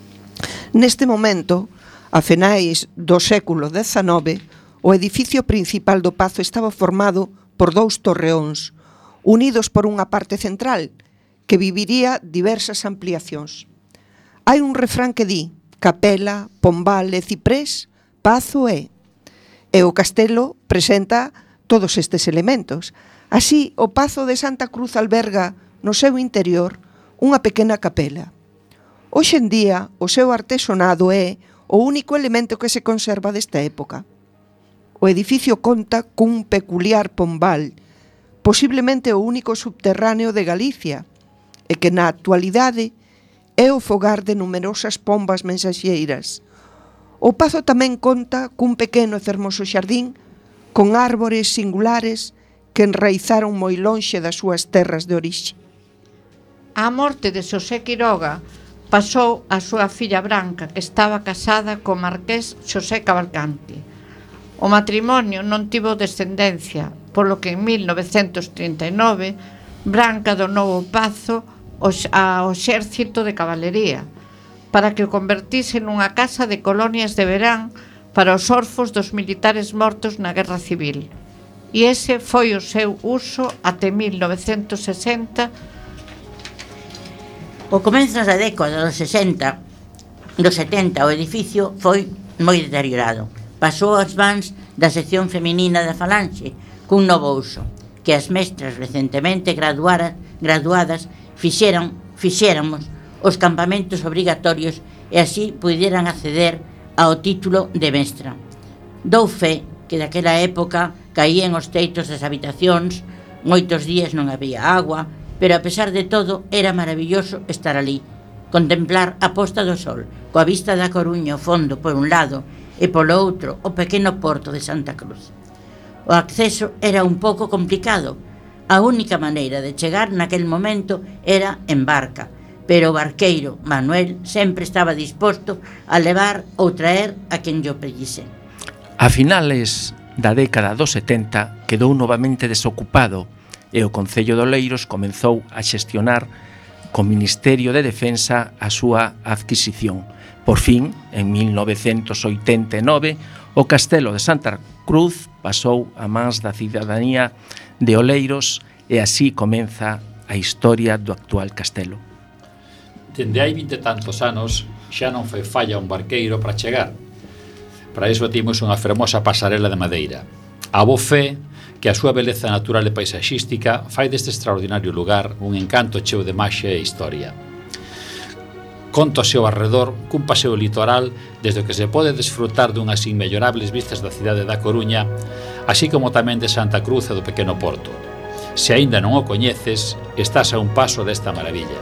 Neste momento, a finais do século dezanove, o edificio principal do pazo estaba formado por dous torreóns, unidos por unha parte central, que viviría diversas ampliacións. Hai un refrán que di: capela, pombal e ciprés, pazo é. E o castelo presenta todos estes elementos. Así, o Pazo de Santa Cruz alberga no seu interior unha pequena capela. Hoxe en día, o seu artesonado é o único elemento que se conserva desta época. O edificio conta cun peculiar pombal, posiblemente o único subterráneo de Galicia, e que na actualidade é o fogar de numerosas pombas mensaxeiras. O pazo tamén conta cun pequeno e fermoso xardín con árbores singulares que enraizaron moi lonxe das súas terras de orixe. A morte de Xosé Quiroga pasou a súa filla Branca, que estaba casada co marqués Xosé Cavalcanti. O matrimonio non tivo descendencia, polo que en mil novecentos trinta e nove Branca donou o pazo ao exército de cabalería para que o convertise nunha casa de colonias de verán para os orfos dos militares mortos na Guerra Civil. E ese foi o seu uso até mil novecentos sesenta. O comezos da década dos sesenta, dos setenta, o edificio foi moi deteriorado. Pasou ás mans da sección feminina da Falanxe cun novo uso, que as mestras recentemente graduadas, graduadas fixeran, fixéramos os campamentos obrigatorios e así puderan acceder ao título de mestra. Dou fe que daquela época caían os teitos das habitacións, moitos días non había agua, pero a pesar de todo era maravilloso estar ali, contemplar a posta do sol, coa vista da Coruña ao fondo por un lado e polo outro o pequeno porto de Santa Cruz. O acceso era un pouco complicado. A única maneira de chegar naquel momento era en barca, pero o barqueiro Manuel sempre estaba disposto a levar ou traer a quen llo pedise. A finales da década dos setenta quedou novamente desocupado e o Concello de Oleiros comezou a xestionar co Ministerio de Defensa a súa adquisición. Por fin, en mil novecentos oitenta e nove, o castelo de Santa Cruz pasou a mans da cidadanía de Oleiros e así comeza a historia do actual castelo. Dende hai vinte e tantos anos xa non foi falla un barqueiro para chegar. Para iso timos unha fermosa pasarela de madeira. A bo fe que a súa beleza natural e paisaxística fai deste extraordinario lugar un encanto cheo de maxia e historia. Conta ao seu arredor cun paseo litoral desde o que se pode desfrutar dunhas inmellorables vistas da cidade da Coruña, así como tamén de Santa Cruz e do pequeno porto. Se aínda non o coñeces, estás a un paso desta maravilla.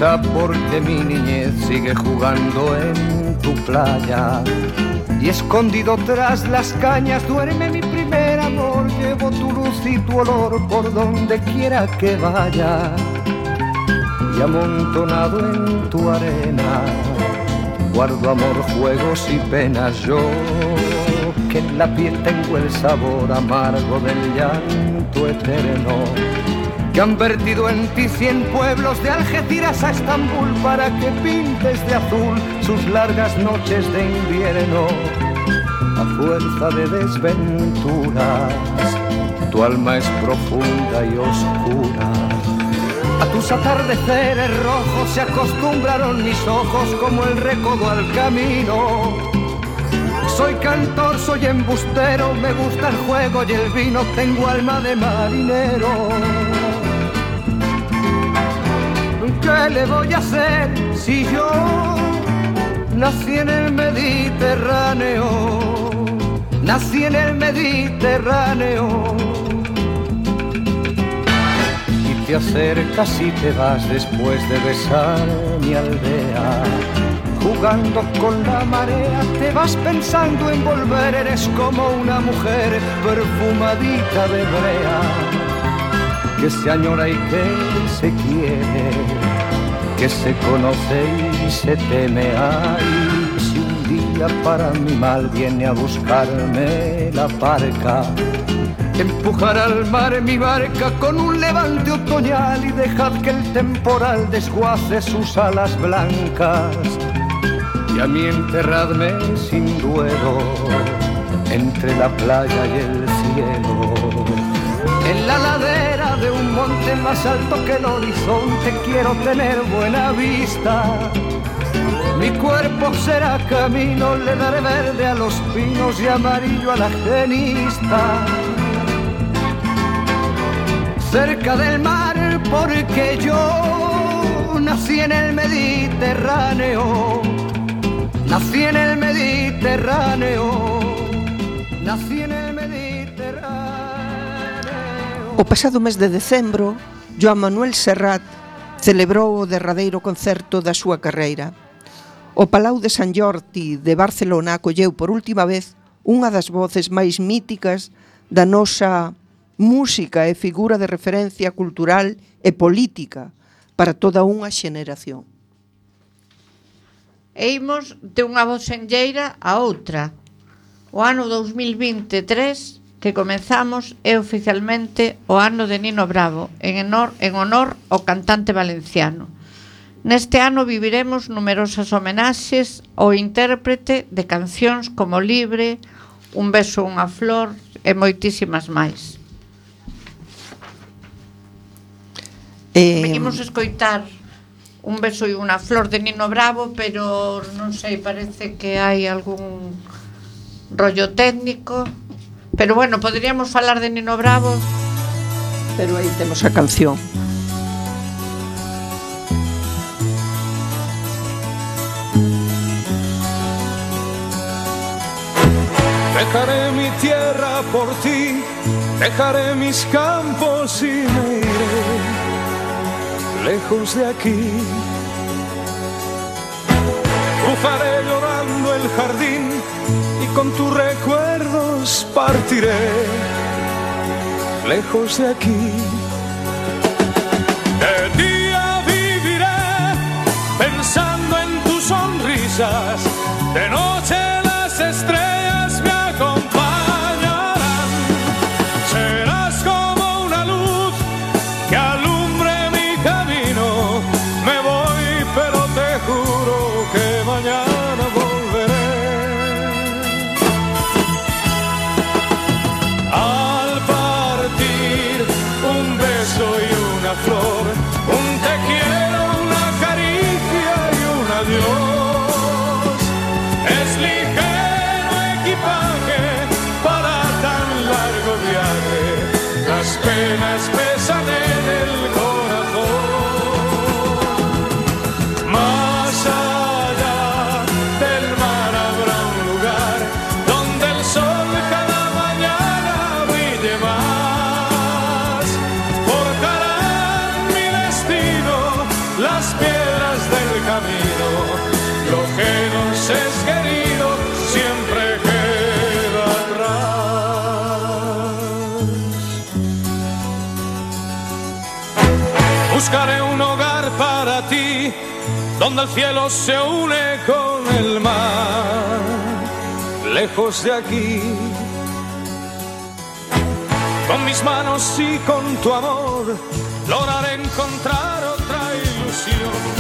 risa porque mi niñez sigue jugando en tu playa. Y escondido tras las cañas duerme mi primer amor. Llevo tu luz y tu olor por donde quiera que vaya. Y amontonado en tu arena guardo amor, juegos y penas. Yo que en la piel tengo el sabor amargo del llanto eterno, que han vertido en ti cien pueblos de Algeciras a Estambul para que pintes de azul sus largas noches de invierno. A fuerza de desventuras, tu alma es profunda y oscura. A tus atardeceres rojos se acostumbraron mis ojos como el recodo al camino. Soy cantor, soy embustero, me gusta el juego y el vino, tengo alma de marinero. ¿Qué le voy a hacer si yo nací en el Mediterráneo? Nací en el Mediterráneo. Y te acercas y te vas después de besar mi aldea. Jugando con la marea te vas pensando en volver. Eres como una mujer perfumadita de brea, que se añora y que se quiere, que se conoce y se teme. Ay, si un día para mi mal viene a buscarme la barca, empujar al mar mi barca con un levante otoñal y dejad que el temporal desguace sus alas blancas. Y a mí enterradme sin duelo entre la playa y el cielo, en la ladera de un monte más alto que el horizonte. Quiero tener buena vista, mi cuerpo será camino, le daré verde a los pinos y amarillo a la genista. Cerca del mar porque yo nací en el Mediterráneo. Nací en el Mediterráneo. Nací en el Mediterráneo. O pasado mes de decembro, Joan Manuel Serrat celebrou o derradeiro concerto da súa carreira. O Palau de Sant Jordi de Barcelona acolleu por última vez unha das voces máis míticas da nosa música e figura de referencia cultural e política para toda unha xeneración. E imos de unha vocenlleira a outra. O ano dous mil vinte e tres que comenzamos é oficialmente o ano de Nino Bravo, en honor, en honor ao cantante valenciano. Neste ano viviremos numerosas homenaxes ao intérprete de cancións como Libre, Un beso, unha flor e moitísimas máis. Eh... Imos escoitar Un beso e unha flor de Nino Bravo, pero non sei, parece que hai algún rollo técnico. Pero bueno, poderíamos falar de Nino Bravo. Pero aí temos a canción. Dejaré mi tierra por ti, dejaré mis campos y me iré lejos de aquí. Cruzaré llorando el jardín y con tus recuerdos partiré lejos de aquí. De día viviré pensando en tus sonrisas, de noche las estrellas me acompañarán. Serás como una luz que alumbre mi camino. Me voy, pero te juro que mañana volveré. Al partir un beso y una flor, un te quiero, una caricia y un adiós. Es ligero equipaje para tan largo viaje, las penas pesan en el corazón. Más allá del mar habrá un lugar donde el sol cada mañana brille más. Forjarán mi destino las piedras donde el cielo se une con el mar, lejos de aquí. Con mis manos y con tu amor lograré encontrar otra ilusión.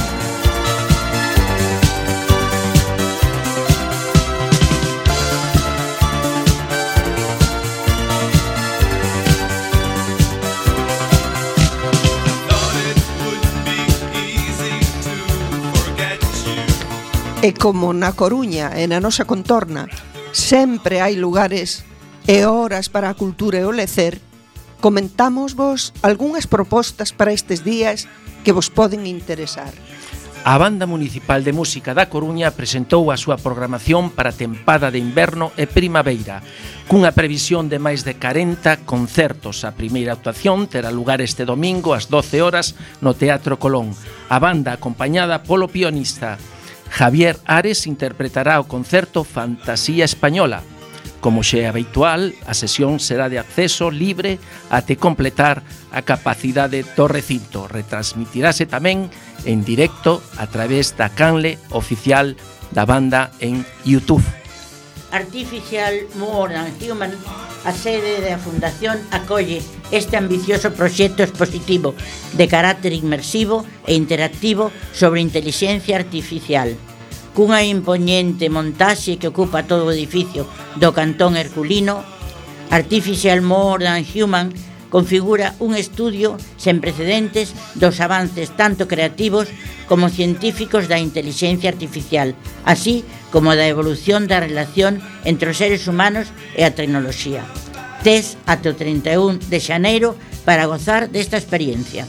E como na Coruña e na nosa contorna sempre hai lugares e horas para a cultura e o lecer, comentamos vos algunhas propostas para estes días que vos poden interesar. A Banda Municipal de Música da Coruña presentou a súa programación para a tempada de inverno e primavera, cunha previsión de máis de corenta concertos. A primeira actuación terá lugar este domingo ás doce horas no Teatro Colón. A banda, acompañada polo pianista Javier Ares, interpretará o concerto Fantasía Española. Como xa é habitual, a sesión será de acceso libre até completar a capacidade do recinto. Retransmitirase tamén en directo a través da canle oficial da banda en YouTube. Artificial More Than Human, a sede da Fundación, acolle este ambicioso proxecto expositivo de carácter inmersivo e interactivo sobre inteligencia artificial. Cunha impoñente montaxe que ocupa todo o edificio do Cantón Herculino, Artificial More Than Human configura un estudio sen precedentes dos avances tanto creativos como científicos da inteligencia artificial, así como da evolución da relación entre os seres humanos e a tecnoloxía. Tes ata o trinta e un de xaneiro para gozar desta experiencia.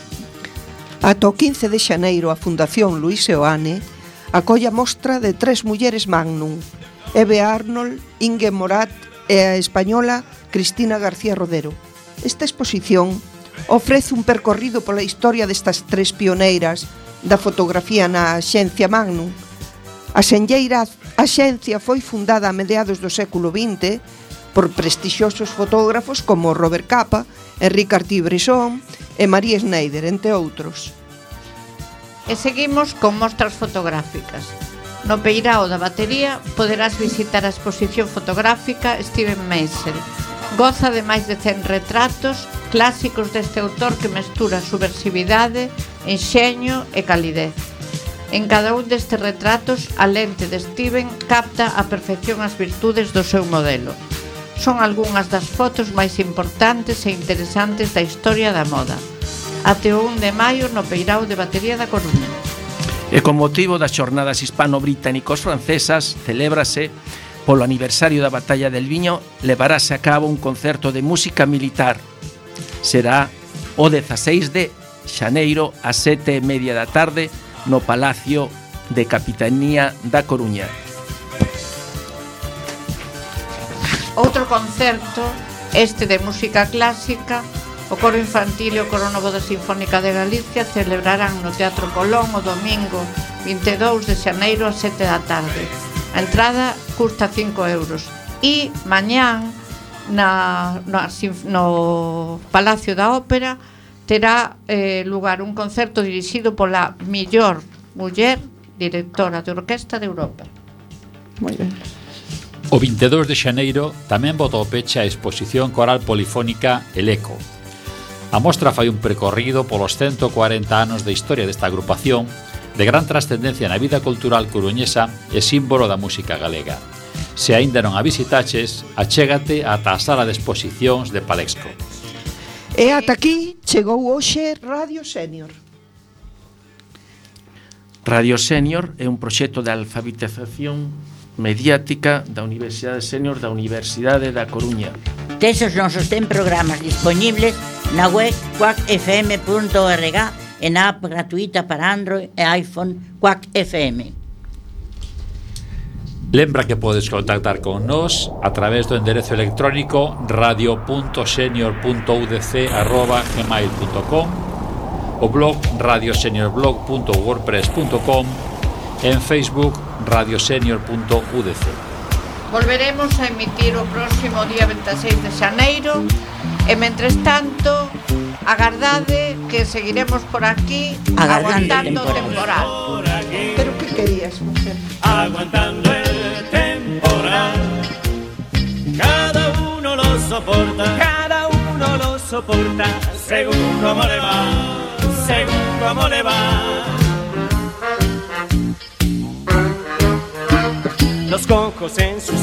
Ata o quince de xaneiro a Fundación Luis Seoane acolle a mostra de tres mulleres magnum, Eve Arnold, Inge Morat e a española Cristina García Rodero. Esta exposición ofrece un percorrido pola historia destas tres pioneiras da fotografía na axencia Magnum. A senlleira axencia foi fundada a mediados do século vinte por prestixiosos fotógrafos como Robert Capa, Henri Cartier-Bresson e Marie Schneider, entre outros. E seguimos con mostras fotográficas. No Peirao da Batería poderás visitar a exposición fotográfica Steven Meisel. Goza de máis de cen retratos clásicos deste autor que mestura subversividade, enxeño e calidez. En cada un destes retratos, a lente de Steven capta a perfección as virtudes do seu modelo. Son algunhas das fotos máis importantes e interesantes da historia da moda. Até o un de maio no Peirao de Batería da Coruña. E con motivo das xornadas hispano-británicos-francesas, celébrase polo aniversario da Batalla del Viño, levarase a cabo un concerto de música militar. Será o dezaseis de xaneiro ás sete e media da tarde no Palacio de Capitanía da Coruña. Outro concerto, este de música clásica, o Coro Infantil e o Coro Novo da Sinfónica de Galicia celebrarán no Teatro Colón o domingo vinte e dous de xaneiro ás sete da tarde. A entrada custa cinco euros. E mañán na, na, no Palacio da Ópera terá eh, lugar un concerto dirixido pola mellor muller directora de orquesta de Europa. Moi ben. O vinte e dous de xaneiro tamén bota o peche a exposición coral polifónica El Eco. A mostra fai un percorrido polos ciento cuarenta anos de historia desta agrupación de gran trascendencia na vida cultural coruñesa e símbolo da música galega. Se aínda non a visitaches, achégate ata a sala de exposicións de Palexco. E ata aquí chegou hoxe Radio Senior. Radio Senior é un proxecto de alfabetización mediática da Universidade Senior da Universidade da Coruña. Tes os nosos ten programas disponibles na web quack f m punto org e na app gratuita para Android e iPhone Quack F M. Lembra que podes contactar con nós a través do enderezo electrónico radio punto senior punto u d c arroba gmail punto com, o blog radioseniorblog punto wordpress punto com e en Facebook radiosenior punto u d c. Volveremos a emitir o próximo día vinte e seis de xaneiro e, mentres tanto, agardade que seguiremos por aquí agardando aguantando o temporal. Pero que querías facer? Aguantando el temporal, cada uno lo soporta, cada uno lo soporta, según como le va, según como le va. Los cocos en sus